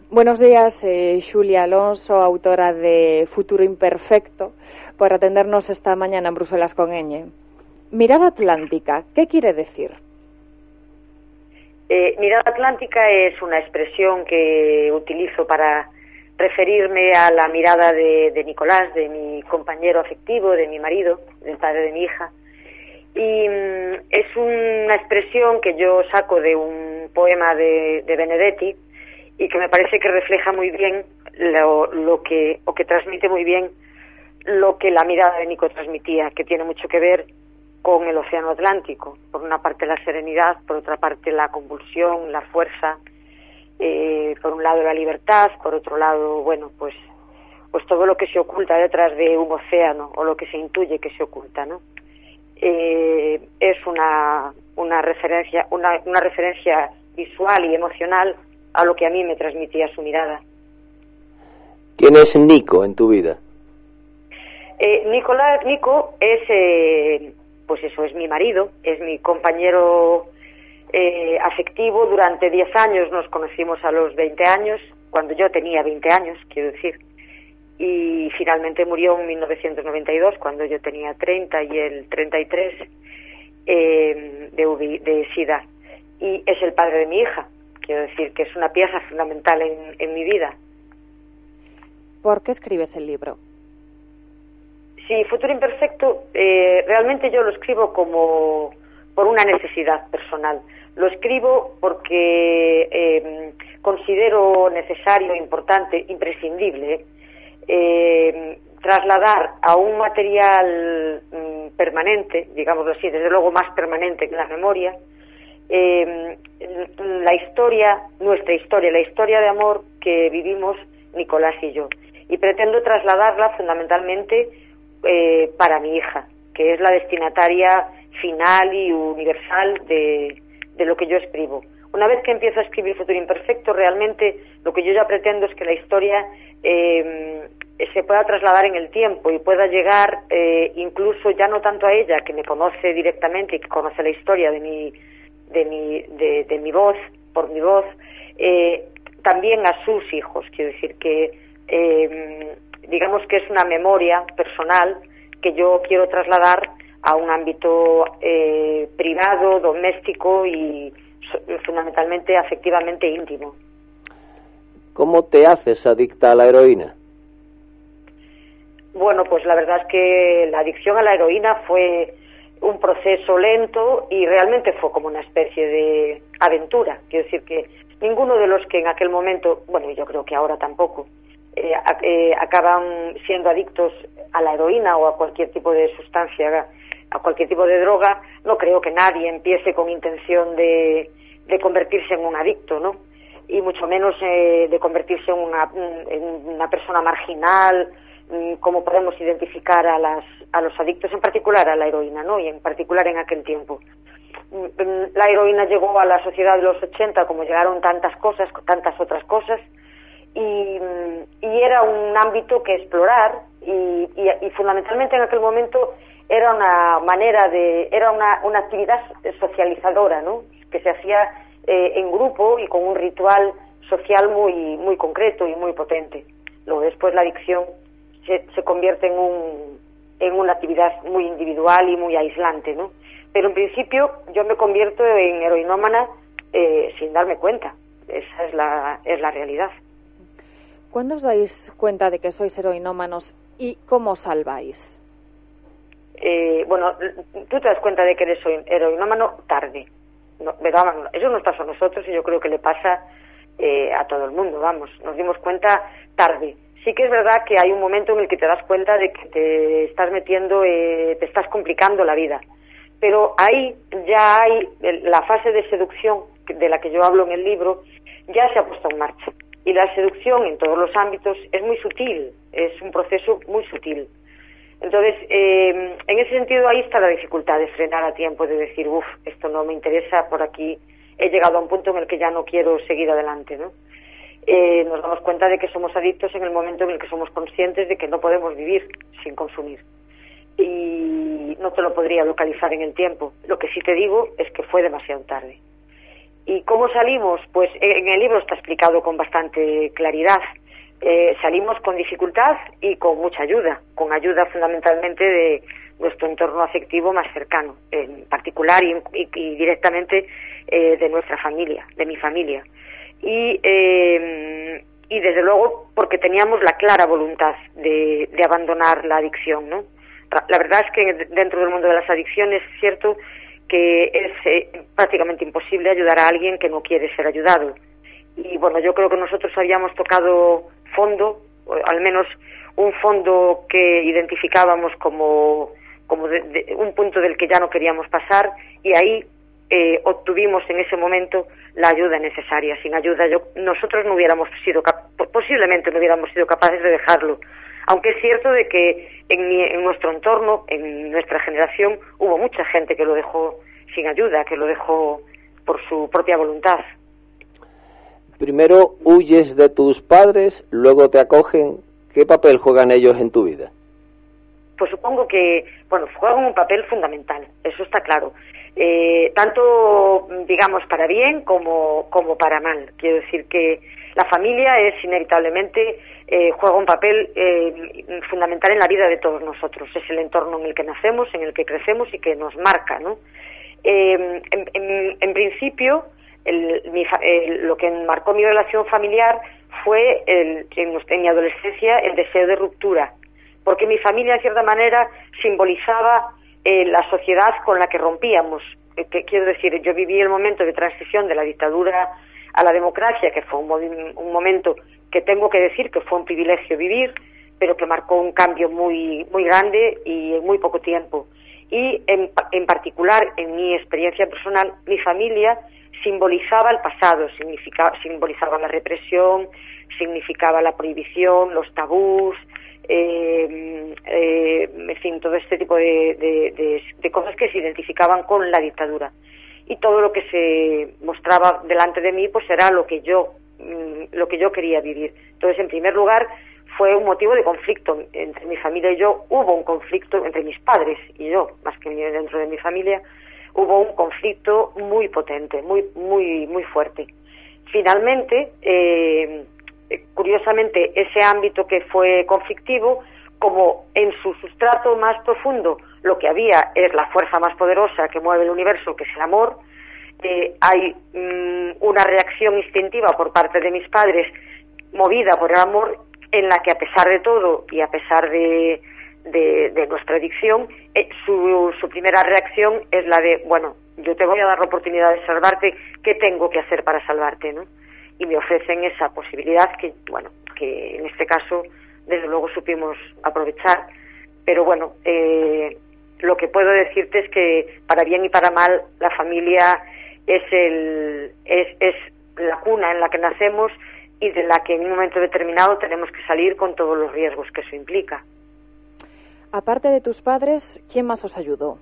Buenos días, Xulia Alonso, autora de Futuro Imperfecto, por atendernos esta mañana en Bruselas con Ñ. Mirada atlántica, ¿qué quiere decir? Mirada atlántica es una expresión que utilizo para referirme a la mirada de Nicolás, de mi compañero afectivo, de mi marido, del padre de mi hija. Y es una expresión que yo saco de un poema de Benedetti y que me parece que refleja muy bien lo que transmite muy bien lo que la mirada de Nico transmitía, que tiene mucho que ver con el océano Atlántico. Por una parte la serenidad, por otra parte la convulsión, la fuerza, por un lado la libertad, por otro lado, bueno, pues todo lo que se oculta detrás de un océano, o lo que se intuye que se oculta, ¿no? Es una referencia visual y emocional a lo que a mí me transmitía su mirada. ¿Quién es Nico en tu vida? Nico es, pues eso, es mi marido, es mi compañero afectivo. Durante 10 años nos conocimos a los 20 años, cuando yo tenía 20 años, quiero decir, y finalmente murió en 1992, cuando yo tenía 30 y él 33, de SIDA. Y es el padre de mi hija, quiero decir que es una pieza fundamental en mi vida. ¿Por qué escribes el libro? Sí, Futuro Imperfecto, realmente yo lo escribo como por una necesidad personal. Lo escribo porque considero necesario, importante, imprescindible, trasladar a un material permanente, digámoslo así, desde luego más permanente que la memoria, la historia, nuestra historia, la historia de amor que vivimos Nicolás y yo. Y pretendo trasladarla fundamentalmente para mi hija, que es la destinataria final y universal de lo que yo escribo. Una vez que empiezo a escribir Futuro Imperfecto, realmente lo que yo ya pretendo es que la historia se pueda trasladar en el tiempo y pueda llegar incluso ya no tanto a ella, que me conoce directamente y que conoce la historia de mi voz, por mi voz, también a sus hijos. Quiero decir que digamos que es una memoria personal que yo quiero trasladar a un ámbito privado, doméstico y fundamentalmente afectivamente íntimo. ¿Cómo te haces adicta a la heroína? Bueno, pues la verdad es que la adicción a la heroína fue un proceso lento y realmente fue como una especie de aventura. Quiero decir que ninguno de los que en aquel momento, bueno, yo creo que ahora tampoco, acaban siendo adictos a la heroína o a cualquier tipo de sustancia, a cualquier tipo de droga. No creo que nadie empiece con intención de convertirse en un adicto, ¿no? Y mucho menos de convertirse en una persona marginal, como podemos identificar a los adictos, en particular a la heroína, ¿no? Y en particular en aquel tiempo. La heroína llegó a la sociedad de los 80, como llegaron tantas cosas, tantas otras cosas, y era un ámbito que explorar y fundamentalmente en aquel momento era una manera era una actividad socializadora, ¿no? Que se hacía en grupo y con un ritual social muy concreto y muy potente. Luego después la adicción se convierte en una actividad muy individual y muy aislante, ¿no? Pero en principio yo me convierto en heroinómana sin darme cuenta. Esa es la realidad. ¿Cuándo os dais cuenta de que sois heroinómanos y cómo os salváis? Bueno, tú te das cuenta de que eres heroinómano tarde. No, pero vamos, eso nos pasó a nosotros y yo creo que le pasa a todo el mundo, vamos. Nos dimos cuenta tarde. Sí que es verdad que hay un momento en el que te das cuenta de que te estás metiendo, te estás complicando la vida. Pero ahí ya hay la fase de seducción de la que yo hablo en el libro, ya se ha puesto en marcha. Y la seducción en todos los ámbitos es muy sutil, es un proceso muy sutil. Entonces, en ese sentido ahí está la dificultad de frenar a tiempo, de decir, esto no me interesa, por aquí he llegado a un punto en el que ya no quiero seguir adelante, ¿no? Nos damos cuenta de que somos adictos en el momento en el que somos conscientes de que no podemos vivir sin consumir. Y no te lo podría localizar en el tiempo. Lo que sí te digo es que fue demasiado tarde. ¿Y cómo salimos? Pues en el libro está explicado con bastante claridad. Salimos con dificultad y con mucha ayuda, con ayuda fundamentalmente de nuestro entorno afectivo más cercano, en particular y directamente de nuestra familia, de mi familia. Y desde luego porque teníamos la clara voluntad de abandonar la adicción, ¿no? La verdad es que dentro del mundo de las adicciones es cierto que es prácticamente imposible ayudar a alguien que no quiere ser ayudado. Y bueno, yo creo que nosotros habíamos tocado fondo, o al menos un fondo que identificábamos como un punto del que ya no queríamos pasar, y ahí obtuvimos en ese momento la ayuda necesaria. Sin ayuda nosotros no hubiéramos sido posiblemente no hubiéramos sido capaces de dejarlo, aunque es cierto de que en nuestro entorno, en nuestra generación, hubo mucha gente que lo dejó sin ayuda, que lo dejó por su propia voluntad. Primero huyes de tus padres, luego te acogen. ¿Qué papel juegan ellos en tu vida? Pues supongo que, bueno, juegan un papel fundamental, eso está claro. Tanto, digamos, para bien como para mal. Quiero decir que la familia es inevitablemente, juega un papel fundamental en la vida de todos nosotros. Es el entorno en el que nacemos, en el que crecemos y que nos marca, ¿no? En principio, lo que marcó mi relación familiar fue en mi adolescencia el deseo de ruptura, porque mi familia en cierta manera simbolizaba la sociedad con la que rompíamos. Quiero decir, yo viví el momento de transición de la dictadura a la democracia, que fue un momento que tengo que decir que fue un privilegio vivir, pero que marcó un cambio muy muy grande y en muy poco tiempo. Y en particular, en mi experiencia personal, mi familia simbolizaba el pasado, simbolizaba la represión, significaba la prohibición, los tabús, en fin, todo este tipo de cosas que se identificaban con la dictadura. Y todo lo que se mostraba delante de mí pues era lo que yo quería vivir. Entonces, en primer lugar, fue un motivo de conflicto entre mi familia y yo. Hubo un conflicto entre mis padres y yo, más que dentro de mi familia. Hubo un conflicto muy potente, muy muy muy fuerte. Finalmente, curiosamente, ese ámbito que fue conflictivo, como en su sustrato más profundo lo que había es la fuerza más poderosa que mueve el universo, que es el amor, hay una reacción instintiva por parte de mis padres movida por el amor, en la que a pesar de todo y a pesar de nuestra adicción, su primera reacción es la de, bueno, yo te voy a dar la oportunidad de salvarte, ¿qué tengo que hacer para salvarte, no? Y me ofrecen esa posibilidad que, bueno, que en este caso desde luego supimos aprovechar. Pero bueno, lo que puedo decirte es que para bien y para mal la familia es la cuna en la que nacemos y de la que en un momento determinado tenemos que salir con todos los riesgos que eso implica. Aparte de tus padres, ¿quién más os ayudó?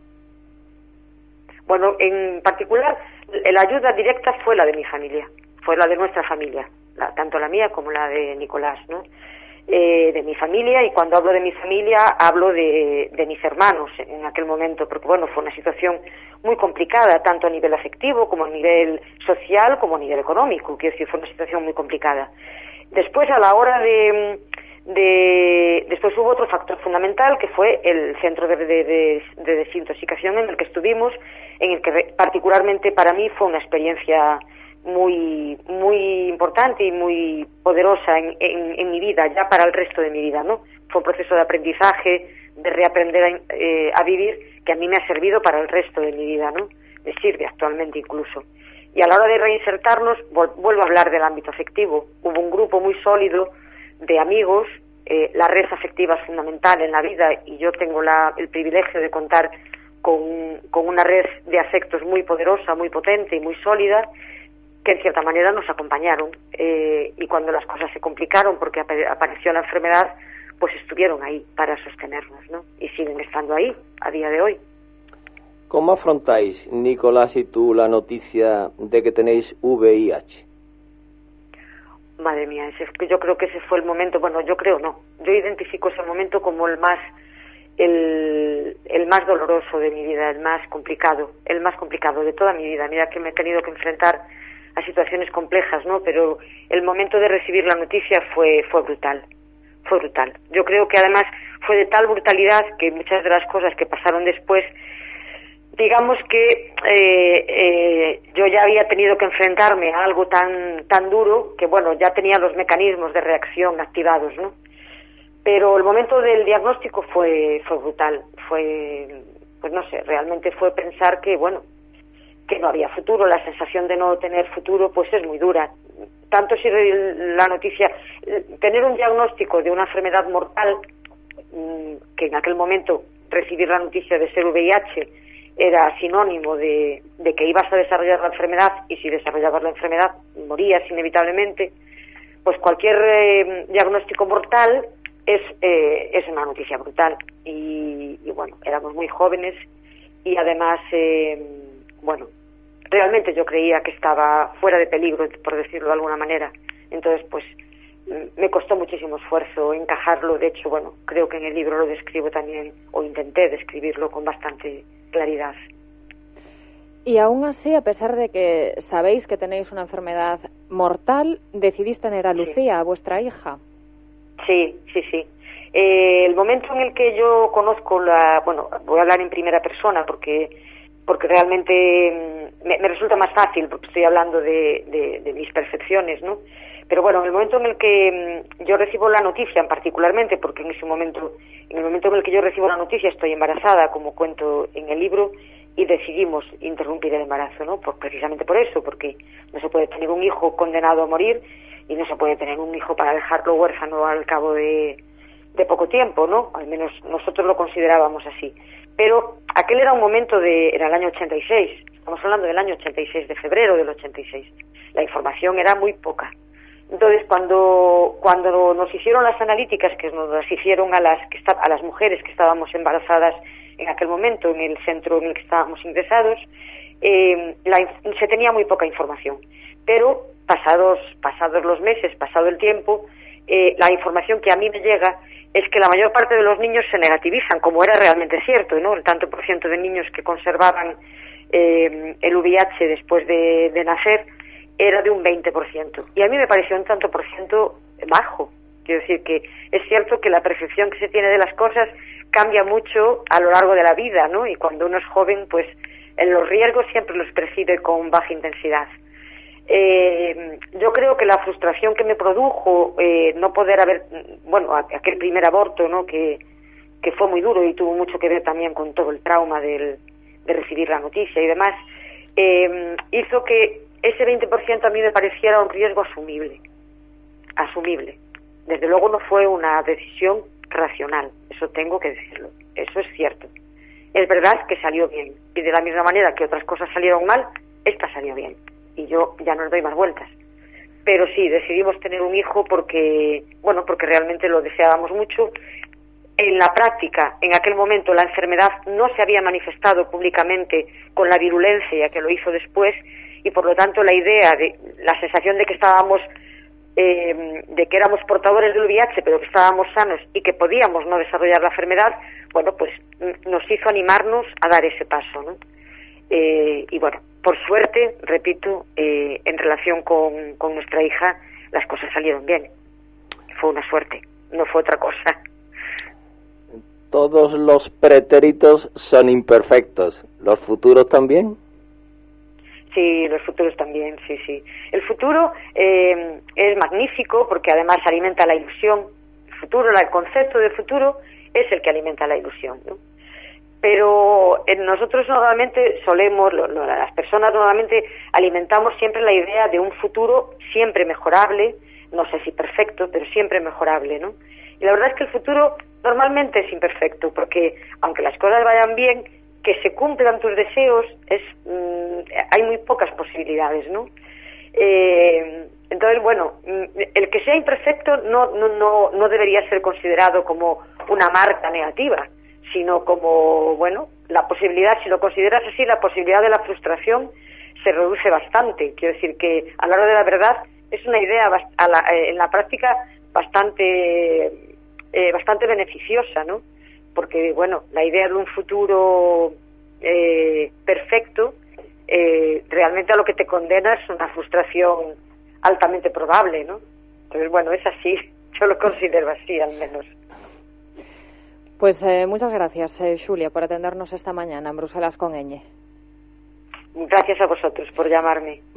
Bueno, en particular, la ayuda directa fue la de mi familia, fue la de nuestra familia, tanto la mía como la de Nicolás, ¿no? De mi familia, y cuando hablo de mi familia hablo de mis hermanos en aquel momento, porque bueno, fue una situación muy complicada, tanto a nivel afectivo como a nivel social como a nivel económico, quiero decir, fue una situación muy complicada. Después, a la hora después hubo otro factor fundamental, que fue el centro de desintoxicación en el que estuvimos, en el que particularmente para mí fue una experiencia muy muy importante y muy poderosa en mi vida, ya para el resto de mi vida, ¿no? Fue un proceso de aprendizaje, de reaprender a vivir, que a mí me ha servido para el resto de mi vida, ¿no? Me sirve actualmente incluso. Y a la hora de reinsertarnos, vuelvo a hablar del ámbito afectivo. Hubo un grupo muy sólido de amigos, la red afectiva es fundamental en la vida, y yo tengo el privilegio de contar con una red de afectos muy poderosa, muy potente y muy sólida, que en cierta manera nos acompañaron, y cuando las cosas se complicaron porque apareció la enfermedad, pues estuvieron ahí para sostenernos, ¿no? Y siguen estando ahí a día de hoy. ¿Cómo afrontáis, Nicolás y tú, la noticia de que tenéis VIH? Madre mía, yo creo que ese fue el momento, bueno, yo creo no, yo identifico ese momento como el el más doloroso de mi vida, el más complicado de toda mi vida. Mira que me he tenido que enfrentar a situaciones complejas, ¿no? Pero el momento de recibir la noticia fue brutal. Yo creo que además fue de tal brutalidad que muchas de las cosas que pasaron después, digamos que yo ya había tenido que enfrentarme a algo tan duro que, bueno, ya tenía los mecanismos de reacción activados, ¿no? Pero el momento del diagnóstico fue brutal, pues no sé, realmente fue pensar que, bueno, que no había futuro. La sensación de no tener futuro pues es muy dura. Tanto si la noticia, tener un diagnóstico de una enfermedad mortal, que en aquel momento recibir la noticia de ser VIH era sinónimo de que ibas a desarrollar la enfermedad, y si desarrollabas la enfermedad morías inevitablemente, pues cualquier diagnóstico mortal es una noticia brutal. Y bueno, éramos muy jóvenes y además, bueno, realmente yo creía que estaba fuera de peligro, por decirlo de alguna manera. Entonces, pues, me costó muchísimo esfuerzo encajarlo. De hecho, bueno, creo que en el libro lo describo también, o intenté describirlo con bastante claridad. Y aún así, a pesar de que sabéis que tenéis una enfermedad mortal, decidís tener a Lucía, a vuestra hija. Sí. El momento en el que yo conozco bueno, voy a hablar en primera persona porque realmente me resulta más fácil, porque estoy hablando de mis percepciones, ¿no? Pero bueno, en el momento en el que yo recibo la noticia, particularmente, porque en el momento en el que yo recibo la noticia estoy embarazada, como cuento en el libro, y decidimos interrumpir el embarazo, ¿no? Precisamente por eso, porque no se puede tener un hijo condenado a morir y no se puede tener un hijo para dejarlo huérfano al cabo de poco tiempo, ¿no? Al menos nosotros lo considerábamos así. Pero aquel era un momento era el año 86, estamos hablando del año 86, de febrero del 86. La información era muy poca. Entonces, cuando nos hicieron las analíticas, que nos las hicieron a las mujeres que estábamos embarazadas en aquel momento en el centro en el que estábamos ingresados, se tenía muy poca información. Pero pasados los meses, pasado el tiempo, la información que a mí me llega es que la mayor parte de los niños se negativizan, como era realmente cierto, ¿no? El tanto por ciento de niños que conservaban el VIH después de nacer era de un 20%. Y a mí me pareció un tanto por ciento bajo. Quiero decir que es cierto que la percepción que se tiene de las cosas cambia mucho a lo largo de la vida, ¿no? Y cuando uno es joven, pues en los riesgos siempre los percibe con baja intensidad. Yo creo que la frustración que me produjo no poder haber, bueno, aquel primer aborto, ¿no? Que fue muy duro y tuvo mucho que ver también con todo el trauma de recibir la noticia y demás, hizo que ese 20% a mí me pareciera un riesgo asumible. Desde luego no fue una decisión racional, eso tengo que decirlo, eso es cierto. Es verdad que salió bien, y de la misma manera que otras cosas salieron mal, esta salió bien, y yo ya no le doy más vueltas. Pero sí, decidimos tener un hijo porque realmente lo deseábamos mucho. En la práctica, en aquel momento, la enfermedad no se había manifestado públicamente con la virulencia que lo hizo después, y por lo tanto la sensación de que estábamos, de que éramos portadores del VIH, pero que estábamos sanos y que podíamos no desarrollar la enfermedad, bueno, pues nos hizo animarnos a dar ese paso, ¿no? Y bueno, por suerte, repito, en relación con nuestra hija, las cosas salieron bien. Fue una suerte, no fue otra cosa. Todos los pretéritos son imperfectos. ¿Los futuros también? Sí, los futuros también, sí. El futuro es magnífico porque además alimenta la ilusión. El concepto de futuro es el que alimenta la ilusión, ¿no? Pero nosotros normalmente las personas normalmente alimentamos siempre la idea de un futuro siempre mejorable, no sé si perfecto, pero siempre mejorable, ¿no? Y la verdad es que el futuro normalmente es imperfecto, porque aunque las cosas vayan bien, que se cumplan tus deseos hay muy pocas posibilidades, ¿no? Entonces, bueno, el que sea imperfecto no debería ser considerado como una marca negativa, sino como, bueno, la posibilidad, si lo consideras así, la posibilidad de la frustración se reduce bastante. Quiero decir que, a la hora de la verdad, es una idea en la práctica bastante beneficiosa, ¿no? porque, bueno, la idea de un futuro perfecto, realmente a lo que te condena es una frustración altamente probable, ¿no? Entonces, bueno, es así, yo lo considero así, al menos. Pues muchas gracias, Xulia, por atendernos esta mañana en Bruselas con Ñ. Gracias a vosotros por llamarme.